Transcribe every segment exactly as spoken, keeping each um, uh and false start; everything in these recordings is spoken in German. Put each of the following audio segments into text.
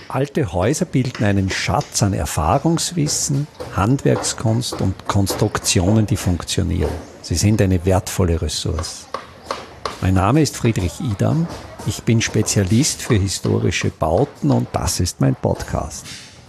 Alte Häuser bilden einen Schatz an Erfahrungswissen, Handwerkskunst und Konstruktionen, die funktionieren. Sie sind eine wertvolle Ressource. Mein Name ist Friedrich Idam. Ich bin Spezialist für historische Bauten und das ist mein Podcast.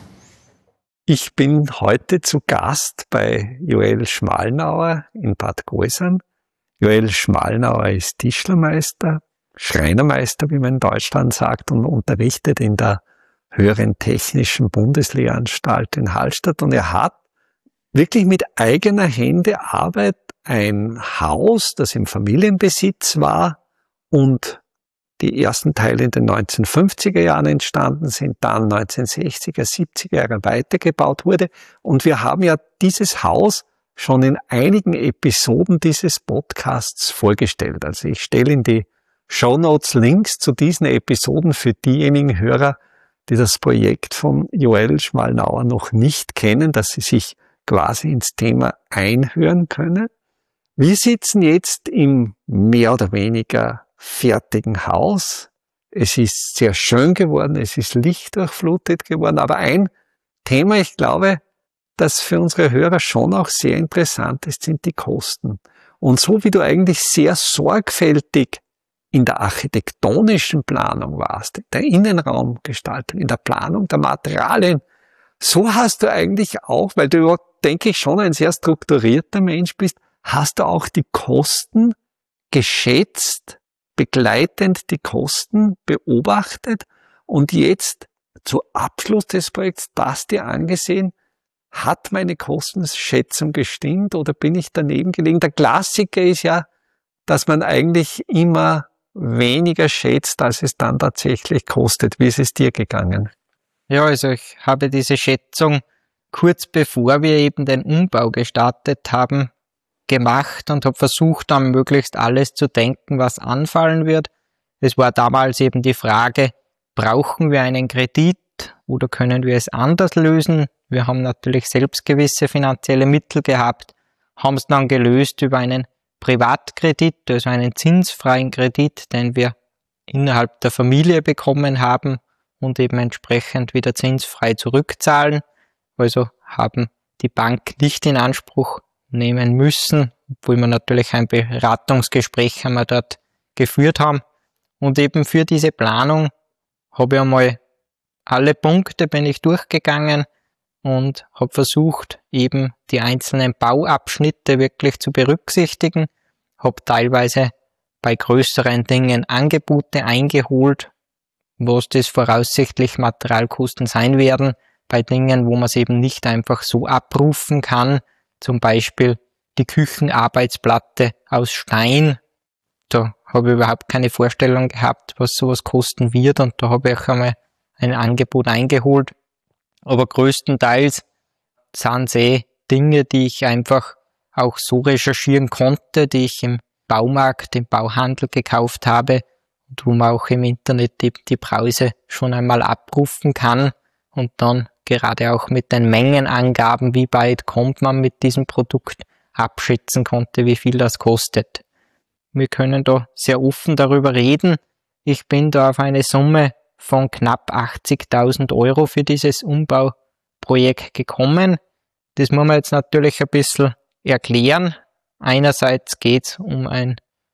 Ich bin heute zu Gast bei Joel Schmalnauer in Bad Gäusern. Joel Schmalnauer ist Tischlermeister, Schreinermeister, wie man in Deutschland sagt, und unterrichtet in der Höheren Technischen Bundeslehranstalt in Hallstatt. Und er hat wirklich mit eigener Hände Arbeit ein Haus, das im Familienbesitz war und die ersten Teile in den neunzehnhundertfünfziger Jahren entstanden sind, dann neunzehnhundertsechziger, siebziger Jahre weitergebaut wurde. Und wir haben ja dieses Haus schon in einigen Episoden dieses Podcasts vorgestellt. Also ich stelle in die Shownotes Links zu diesen Episoden für diejenigen Hörer, die das Projekt von Joel Schmalnauer noch nicht kennen, dass sie sich quasi ins Thema einhören können. Wir sitzen jetzt im mehr oder weniger fertigen Haus. Es ist sehr schön geworden, es ist lichtdurchflutet geworden, aber ein Thema, ich glaube, das für unsere Hörer schon auch sehr interessant ist, sind die Kosten. Und so wie du eigentlich sehr sorgfältig in der architektonischen Planung warst, in der Innenraumgestaltung, in der Planung der Materialien, so hast du eigentlich auch, weil du, denke ich, schon ein sehr strukturierter Mensch bist, hast du auch die Kosten geschätzt, begleitend die Kosten beobachtet und jetzt zu Abschluss des Projekts das dir angesehen, hat meine Kostenschätzung gestimmt oder bin ich daneben gelegen? Der Klassiker ist ja, dass man eigentlich immer weniger schätzt, als es dann tatsächlich kostet. Wie ist es dir gegangen? Ja, also ich habe diese Schätzung kurz bevor wir eben den Umbau gestartet haben, gemacht und habe versucht, dann möglichst alles zu denken, was anfallen wird. Es war damals eben die Frage, brauchen wir einen Kredit oder können wir es anders lösen? Wir haben natürlich selbst gewisse finanzielle Mittel gehabt, haben es dann gelöst über einen Privatkredit, also einen zinsfreien Kredit, den wir innerhalb der Familie bekommen haben und eben entsprechend wieder zinsfrei zurückzahlen. Also haben die Bank nicht in Anspruch nehmen müssen, obwohl wir natürlich ein Beratungsgespräch haben wir dort geführt haben. Und eben für diese Planung habe ich einmal alle Punkte bin ich durchgegangen und habe versucht, eben die einzelnen Bauabschnitte wirklich zu berücksichtigen, habe teilweise bei größeren Dingen Angebote eingeholt, was das voraussichtlich Materialkosten sein werden, bei Dingen, wo man es eben nicht einfach so abrufen kann, zum Beispiel die Küchenarbeitsplatte aus Stein. Da habe ich überhaupt keine Vorstellung gehabt, was sowas kosten wird und da habe ich auch einmal ein Angebot eingeholt. Aber größtenteils sind es eh Dinge, die ich einfach auch so recherchieren konnte, die ich im Baumarkt, im Bauhandel gekauft habe und wo man auch im Internet die, die Preise schon einmal abrufen kann und dann gerade auch mit den Mengenangaben, wie weit kommt man mit diesem Produkt, abschätzen konnte, wie viel das kostet. Wir können da sehr offen darüber reden. Ich bin da auf eine Summe von knapp achtzigtausend Euro für dieses Umbauprojekt gekommen. Das muss man jetzt natürlich ein bisschen erklären. Einerseits geht es um ein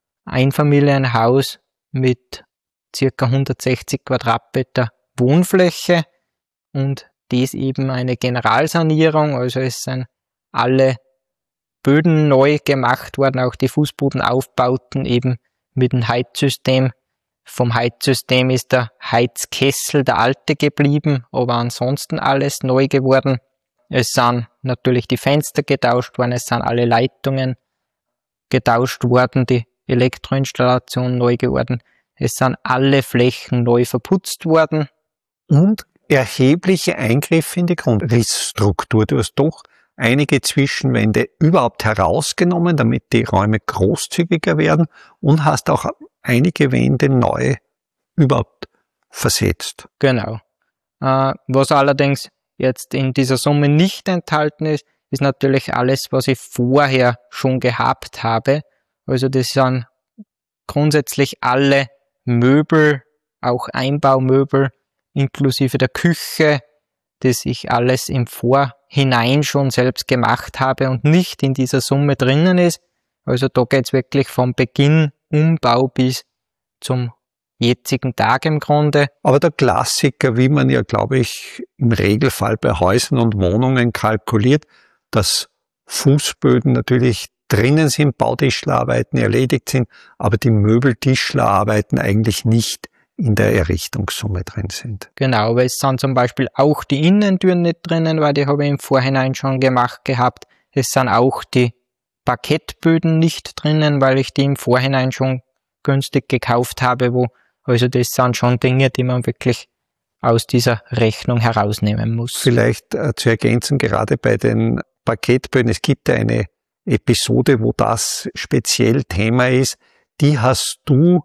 Einfamilienhaus mit ca. hundertsechzig Quadratmeter Wohnfläche und dies eben eine Generalsanierung, also es sind alle Böden neu gemacht worden, auch die Fußbodenaufbauten eben mit dem Heizsystem. Vom Heizsystem ist der Heizkessel der alte geblieben, aber ansonsten alles neu geworden. Es sind natürlich die Fenster getauscht worden, es sind alle Leitungen getauscht worden, die Elektroinstallation neu geworden. Es sind alle Flächen neu verputzt worden. Und erhebliche Eingriffe in die Grundrissstruktur. Du hast doch einige Zwischenwände überhaupt herausgenommen, damit die Räume großzügiger werden und hast auch einige Wände neu überhaupt versetzt. Genau. Äh, was allerdings jetzt in dieser Summe nicht enthalten ist, ist natürlich alles, was ich vorher schon gehabt habe. Also das sind grundsätzlich alle Möbel, auch Einbaumöbel, inklusive der Küche, das ich alles im Vorhinein schon selbst gemacht habe und nicht in dieser Summe drinnen ist. Also da geht's wirklich vom Beginn Umbau bis zum jetzigen Tag im Grunde. Aber der Klassiker, wie man ja, glaube ich, im Regelfall bei Häusern und Wohnungen kalkuliert, dass Fußböden natürlich drinnen sind, Bautischlerarbeiten erledigt sind, aber die Möbeltischlerarbeiten eigentlich nicht in der Errichtungssumme drin sind. Genau, aber es sind zum Beispiel auch die Innentüren nicht drinnen, weil die habe ich im Vorhinein schon gemacht gehabt. Es sind auch die Parkettböden nicht drinnen, weil ich die im Vorhinein schon günstig gekauft habe, wo also das sind schon Dinge, die man wirklich aus dieser Rechnung herausnehmen muss. Vielleicht äh, zu ergänzen, gerade bei den Parkettböden, es gibt ja eine Episode, wo das speziell Thema ist, die hast du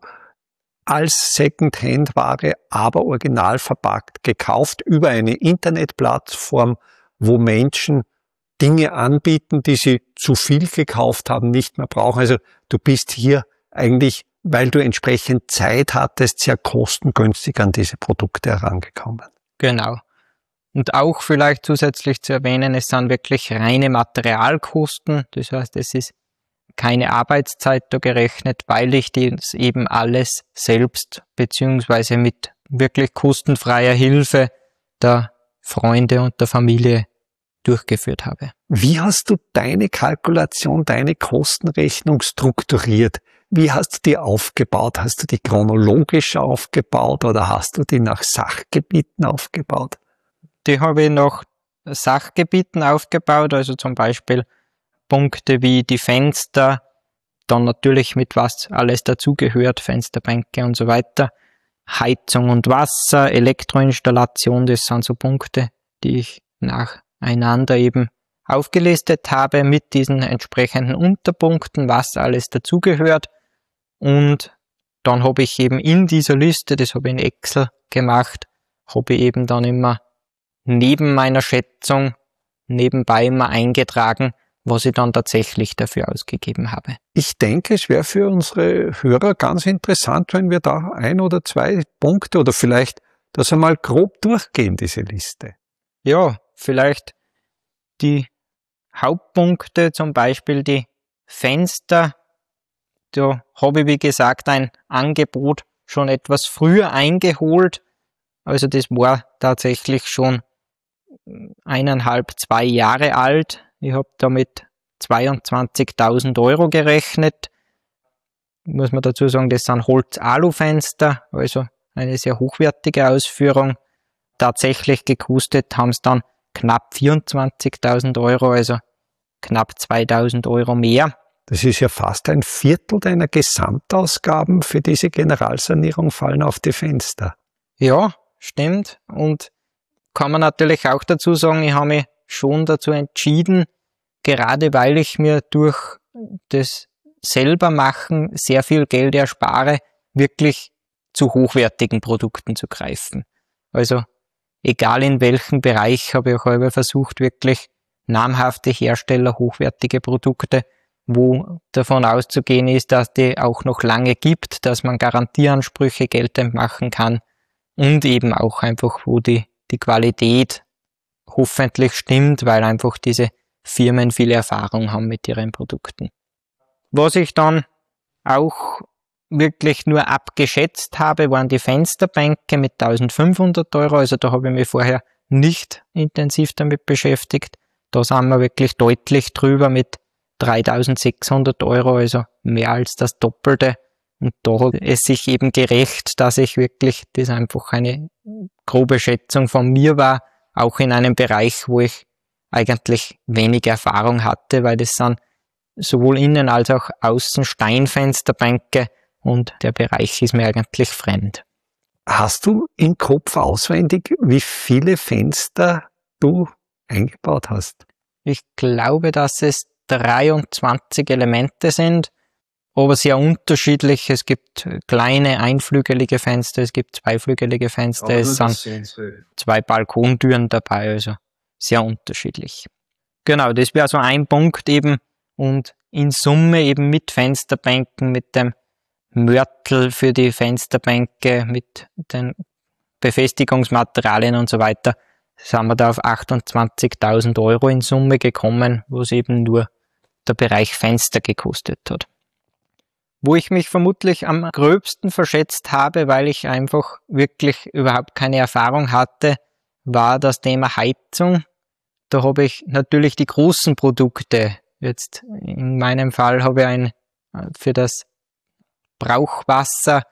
als Second-Hand-Ware, aber original verpackt, gekauft über eine Internetplattform, wo Menschen Dinge anbieten, die sie zu viel gekauft haben, nicht mehr brauchen. Also du bist hier eigentlich, weil du entsprechend Zeit hattest, sehr kostengünstig an diese Produkte herangekommen. Genau. Und auch vielleicht zusätzlich zu erwähnen, es sind wirklich reine Materialkosten. Das heißt, es ist keine Arbeitszeit da gerechnet, weil ich das eben alles selbst beziehungsweise mit wirklich kostenfreier Hilfe der Freunde und der Familie durchgeführt habe. Wie hast du deine Kalkulation, deine Kostenrechnung strukturiert? Wie hast du die aufgebaut? Hast du die chronologisch aufgebaut oder hast du die nach Sachgebieten aufgebaut? Die habe ich nach Sachgebieten aufgebaut, also zum Beispiel Punkte wie die Fenster, dann natürlich mit was alles dazugehört, Fensterbänke und so weiter, Heizung und Wasser, Elektroinstallation, das sind so Punkte, die ich nacheinander eben aufgelistet habe mit diesen entsprechenden Unterpunkten, was alles dazugehört. Und dann habe ich eben in dieser Liste, das habe ich in Excel gemacht, habe ich eben dann immer neben meiner Schätzung nebenbei immer eingetragen, was ich dann tatsächlich dafür ausgegeben habe. Ich denke, es wäre für unsere Hörer ganz interessant, wenn wir da ein oder zwei Punkte oder vielleicht das einmal grob durchgehen, diese Liste. Ja, vielleicht die Hauptpunkte, zum Beispiel die Fenster. Da habe ich, wie gesagt, ein Angebot schon etwas früher eingeholt. Also das war tatsächlich schon eineinhalb, zwei Jahre alt. Ich habe damit zweiundzwanzigtausend Euro gerechnet. Muss man dazu sagen, das sind Holz-Alu-Fenster, also eine sehr hochwertige Ausführung. Tatsächlich gekostet haben es dann knapp vierundzwanzigtausend Euro, also knapp zweitausend Euro mehr. Das ist ja fast ein Viertel deiner Gesamtausgaben für diese Generalsanierung fallen auf die Fenster. Ja, stimmt. Und kann man natürlich auch dazu sagen, ich habe mich schon dazu entschieden, gerade weil ich mir durch das Selbermachen sehr viel Geld erspare, wirklich zu hochwertigen Produkten zu greifen. Also egal in welchem Bereich habe ich auch halber versucht, wirklich namhafte Hersteller, hochwertige Produkte, wo davon auszugehen ist, dass die auch noch lange gibt, dass man Garantieansprüche geltend machen kann und eben auch einfach, wo die, die Qualität hoffentlich stimmt, weil einfach diese Firmen viel Erfahrung haben mit ihren Produkten. Was ich dann auch wirklich nur abgeschätzt habe, waren die Fensterbänke mit eintausendfünfhundert Euro, also da habe ich mich vorher nicht intensiv damit beschäftigt. Da sind wir wirklich deutlich drüber mit dreitausendsechshundert Euro, also mehr als das Doppelte. Und da hat es sich eben gerecht, dass ich wirklich, das einfach eine grobe Schätzung von mir war, auch in einem Bereich, wo ich eigentlich wenig Erfahrung hatte, weil das sind sowohl innen als auch außen Steinfensterbänke und der Bereich ist mir eigentlich fremd. Hast du im Kopf auswendig, wie viele Fenster du eingebaut hast? Ich glaube, dass es dreiundzwanzig Elemente sind, aber sehr unterschiedlich. Es gibt kleine einflügelige Fenster, es gibt zweiflügelige Fenster, aber es sind zwei Balkontüren dabei, also sehr unterschiedlich. Genau, das wäre so ein Punkt eben und in Summe eben mit Fensterbänken, mit dem Mörtel für die Fensterbänke, mit den Befestigungsmaterialien und so weiter, sind wir da auf achtundzwanzigtausend Euro in Summe gekommen, was eben nur der Bereich Fenster gekostet hat. Wo ich mich vermutlich am gröbsten verschätzt habe, weil ich einfach wirklich überhaupt keine Erfahrung hatte, war das Thema Heizung. Da habe ich natürlich die großen Produkte. Jetzt in meinem Fall habe ich ein für das Brauchwasser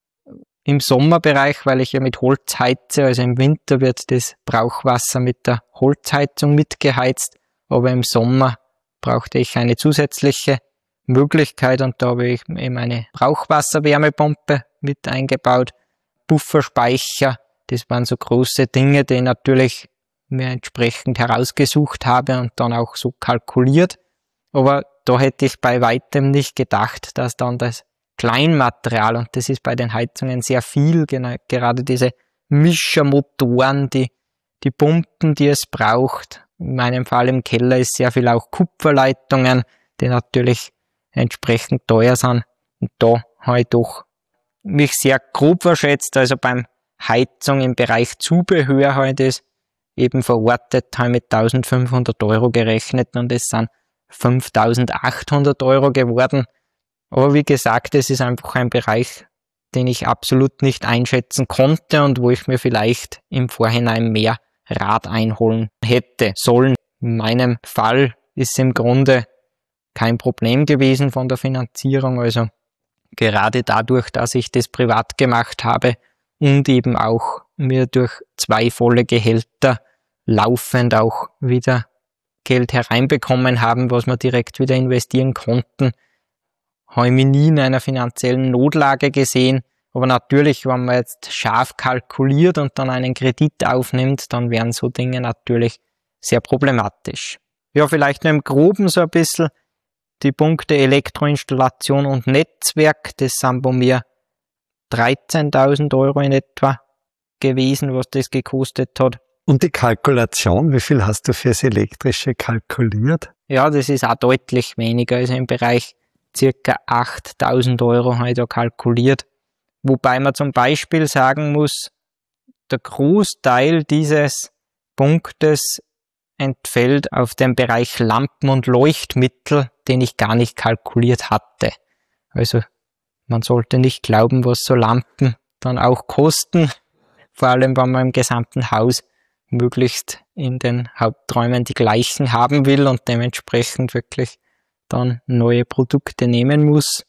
im Sommerbereich, weil ich ja mit Holz heize, also im Winter wird das Brauchwasser mit der Holzheizung mitgeheizt, aber im Sommer brauchte ich eine zusätzliche Möglichkeit und da habe ich eben eine Brauchwasserwärmepumpe mit eingebaut, Pufferspeicher, das waren so große Dinge, die ich natürlich mir entsprechend herausgesucht habe und dann auch so kalkuliert, aber da hätte ich bei weitem nicht gedacht, dass dann das Kleinmaterial, und das ist bei den Heizungen sehr viel, gerade diese Mischermotoren, die, die Pumpen, die es braucht. In meinem Fall im Keller ist sehr viel auch Kupferleitungen, die natürlich entsprechend teuer sind. Und da habe ich doch mich sehr grob verschätzt. Also beim Heizung im Bereich Zubehör habe ich das eben verortet, habe mit eintausendfünfhundert Euro gerechnet und es sind fünftausendachthundert Euro geworden. Aber wie gesagt, es ist einfach ein Bereich, den ich absolut nicht einschätzen konnte und wo ich mir vielleicht im Vorhinein mehr Rat einholen hätte sollen. In meinem Fall ist es im Grunde kein Problem gewesen von der Finanzierung. Also gerade dadurch, dass ich das privat gemacht habe und eben auch mir durch zwei volle Gehälter laufend auch wieder Geld hereinbekommen haben, was wir direkt wieder investieren konnten, habe ich mich nie in einer finanziellen Notlage gesehen. Aber natürlich, wenn man jetzt scharf kalkuliert und dann einen Kredit aufnimmt, dann wären so Dinge natürlich sehr problematisch. Ja, vielleicht nur im Groben so ein bisschen die Punkte Elektroinstallation und Netzwerk. Das sind bei mir dreizehntausend Euro in etwa gewesen, was das gekostet hat. Und die Kalkulation, wie viel hast du fürs Elektrische kalkuliert? Ja, das ist auch deutlich weniger, also im Bereich circa achttausend Euro habe ich da kalkuliert. Wobei man zum Beispiel sagen muss, der Großteil dieses Punktes entfällt auf den Bereich Lampen und Leuchtmittel, den ich gar nicht kalkuliert hatte. Also man sollte nicht glauben, was so Lampen dann auch kosten, vor allem wenn man im gesamten Haus möglichst in den Haupträumen die gleichen haben will und dementsprechend wirklich dann neue Produkte nehmen muss.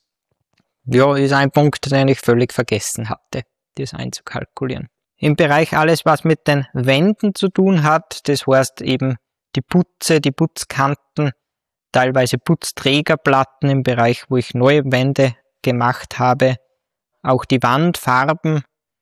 Ja, ist ein Punkt, den ich völlig vergessen hatte, das einzukalkulieren. Im Bereich alles, was mit den Wänden zu tun hat, das heißt eben die Putze, die Putzkanten, teilweise Putzträgerplatten im Bereich, wo ich neue Wände gemacht habe, auch die Wandfarben,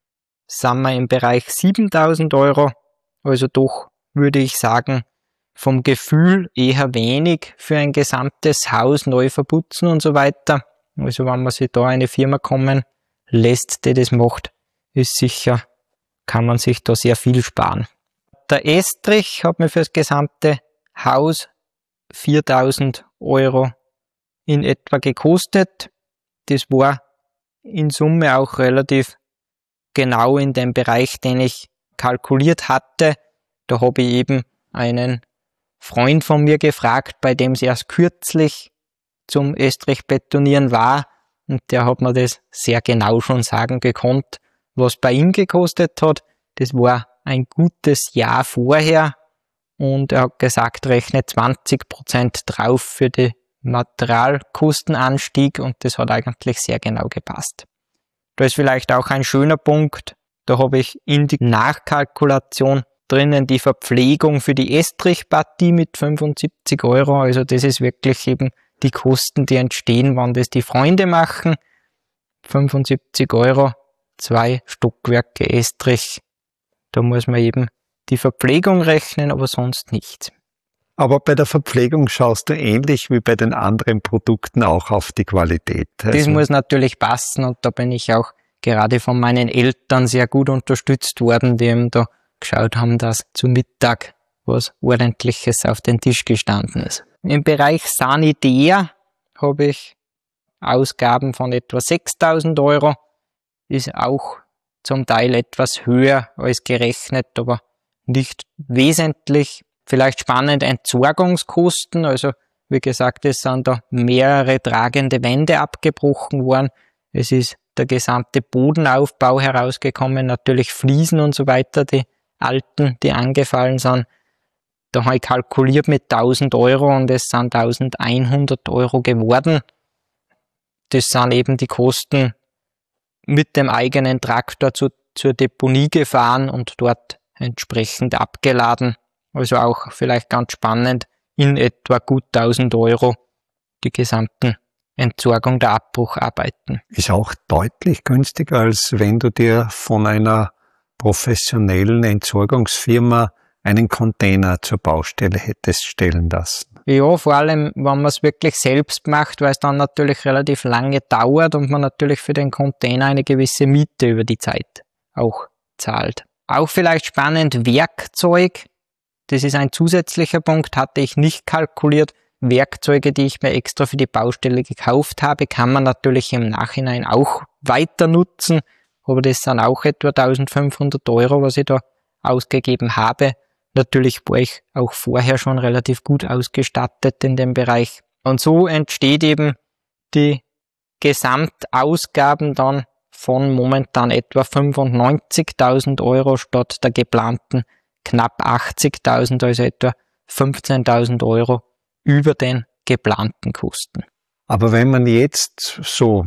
sind wir im Bereich siebentausend Euro, also doch würde ich sagen, vom Gefühl eher wenig für ein gesamtes Haus neu verputzen und so weiter. Also wenn man sich da eine Firma kommen lässt, die das macht, ist sicher, kann man sich da sehr viel sparen. Der Estrich hat mir für das gesamte Haus viertausend Euro in etwa gekostet. Das war in Summe auch relativ genau in dem Bereich, den ich kalkuliert hatte. Da habe ich eben einen Freund von mir gefragt, bei dem es erst kürzlich zum Estrichbetonieren war und der hat mir das sehr genau schon sagen gekonnt, was bei ihm gekostet hat. Das war ein gutes Jahr vorher und er hat gesagt, rechne zwanzig Prozent drauf für den Materialkostenanstieg und das hat eigentlich sehr genau gepasst. Da ist vielleicht auch ein schöner Punkt, da habe ich in die Nachkalkulation drinnen die Verpflegung für die Estrichpartie mit fünfundsiebzig Euro. Also das ist wirklich eben die Kosten, die entstehen, wenn das die Freunde machen. fünfundsiebzig Euro, zwei Stockwerke Estrich. Da muss man eben die Verpflegung rechnen, aber sonst nichts. Aber bei der Verpflegung schaust du ähnlich wie bei den anderen Produkten auch auf die Qualität. Also das muss natürlich passen und da bin ich auch gerade von meinen Eltern sehr gut unterstützt worden, die eben da geschaut haben, dass zu Mittag was Ordentliches auf den Tisch gestanden ist. Im Bereich Sanitär habe ich Ausgaben von etwa sechstausend Euro. Ist auch zum Teil etwas höher als gerechnet, aber nicht wesentlich. Vielleicht spannend Entsorgungskosten, also wie gesagt, es sind da mehrere tragende Wände abgebrochen worden. Es ist der gesamte Bodenaufbau herausgekommen, natürlich Fliesen und so weiter, die alten, die angefallen sind. Da habe ich kalkuliert mit tausend Euro und es sind eintausendeinhundert Euro geworden. Das sind eben die Kosten mit dem eigenen Traktor zu, zur Deponie gefahren und dort entsprechend abgeladen. Also auch vielleicht ganz spannend, in etwa gut tausend Euro die gesamten Entsorgung der Abbrucharbeiten. Ist auch deutlich günstiger, als wenn du dir von einer professionellen Entsorgungsfirma einen Container zur Baustelle hättest stellen lassen. Ja, vor allem, wenn man es wirklich selbst macht, weil es dann natürlich relativ lange dauert und man natürlich für den Container eine gewisse Miete über die Zeit auch zahlt. Auch vielleicht spannend, Werkzeug. Das ist ein zusätzlicher Punkt, hatte ich nicht kalkuliert. Werkzeuge, die ich mir extra für die Baustelle gekauft habe, kann man natürlich im Nachhinein auch weiter nutzen. Aber das sind auch etwa eintausendfünfhundert Euro, was ich da ausgegeben habe. Natürlich war ich auch vorher schon relativ gut ausgestattet in dem Bereich. Und so entsteht eben die Gesamtausgaben dann von momentan etwa fünfundneunzigtausend Euro statt der geplanten knapp achtzigtausend, also etwa fünfzehntausend Euro über den geplanten Kosten. Aber wenn man jetzt so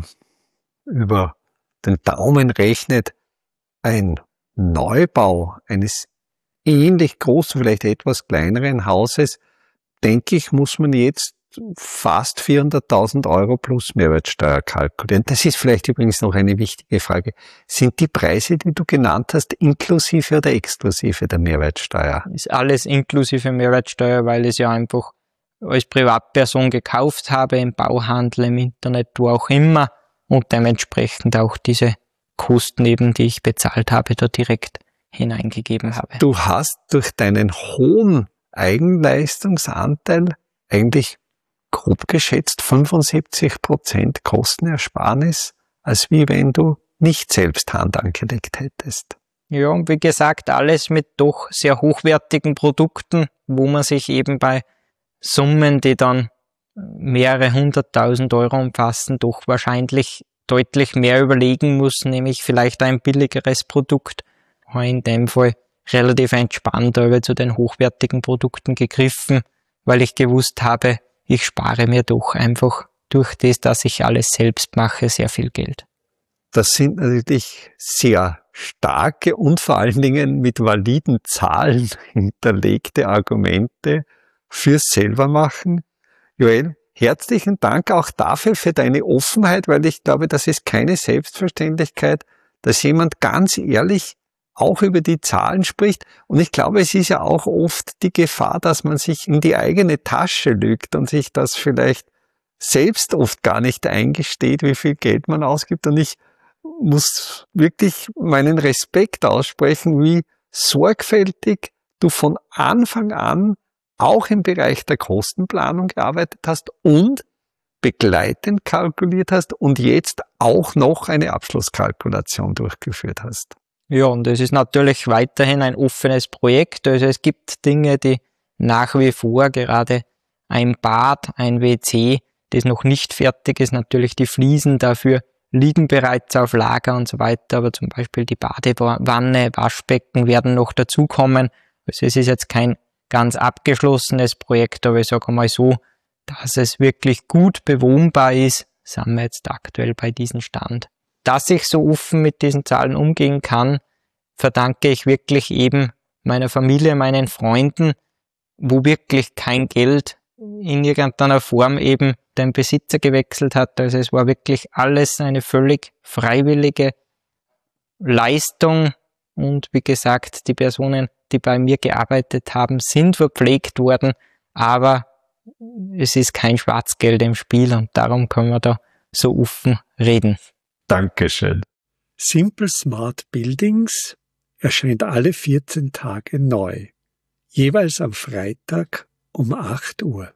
über den Daumen rechnet, ein Neubau eines ähnlich großen, vielleicht etwas kleineren Hauses, denke ich, muss man jetzt fast vierhunderttausend Euro plus Mehrwertsteuer kalkulieren. Das ist vielleicht übrigens noch eine wichtige Frage. Sind die Preise, die du genannt hast, inklusive oder exklusive der Mehrwertsteuer? Ist alles inklusive Mehrwertsteuer, weil ich es ja einfach als Privatperson gekauft habe, im Bauhandel, im Internet, wo auch immer, und dementsprechend auch diese Kosten eben, die ich bezahlt habe, da direkt hineingegeben habe. Du hast durch deinen hohen Eigenleistungsanteil eigentlich grob geschätzt fünfundsiebzig Prozent Kostenersparnis, als wie wenn du nicht selbst Hand angelegt hättest. Ja, und wie gesagt, alles mit doch sehr hochwertigen Produkten, wo man sich eben bei Summen, die dann mehrere hunderttausend Euro umfassen, doch wahrscheinlich deutlich mehr überlegen muss, nämlich vielleicht ein billigeres Produkt. In dem Fall relativ entspannt aber zu den hochwertigen Produkten gegriffen, weil ich gewusst habe, ich spare mir doch einfach durch das, dass ich alles selbst mache, sehr viel Geld. Das sind natürlich sehr starke und vor allen Dingen mit validen Zahlen hinterlegte Argumente fürs Selbermachen. Joel, herzlichen Dank auch dafür, für deine Offenheit, weil ich glaube, das ist keine Selbstverständlichkeit, dass jemand ganz ehrlich auch über die Zahlen spricht. Und ich glaube, es ist ja auch oft die Gefahr, dass man sich in die eigene Tasche lügt und sich das vielleicht selbst oft gar nicht eingesteht, wie viel Geld man ausgibt. Und ich muss wirklich meinen Respekt aussprechen, wie sorgfältig du von Anfang an auch im Bereich der Kostenplanung gearbeitet hast und begleitend kalkuliert hast und jetzt auch noch eine Abschlusskalkulation durchgeführt hast. Ja, und es ist natürlich weiterhin ein offenes Projekt. Also es gibt Dinge, die nach wie vor, gerade ein Bad, ein W C, das noch nicht fertig ist, natürlich die Fliesen dafür liegen bereits auf Lager und so weiter, aber zum Beispiel die Badewanne, Waschbecken werden noch dazukommen. Also es ist jetzt kein ganz abgeschlossenes Projekt, aber ich sage mal so, dass es wirklich gut bewohnbar ist, sind wir jetzt aktuell bei diesem Stand. Dass ich so offen mit diesen Zahlen umgehen kann, verdanke ich wirklich eben meiner Familie, meinen Freunden, wo wirklich kein Geld in irgendeiner Form eben den Besitzer gewechselt hat. Also es war wirklich alles eine völlig freiwillige Leistung und wie gesagt, die Personen, die bei mir gearbeitet haben, sind verpflegt worden, aber es ist kein Schwarzgeld im Spiel und darum können wir da so offen reden. Dankeschön. Simple Smart Buildings erscheint alle vierzehn Tage neu, jeweils am Freitag um acht Uhr.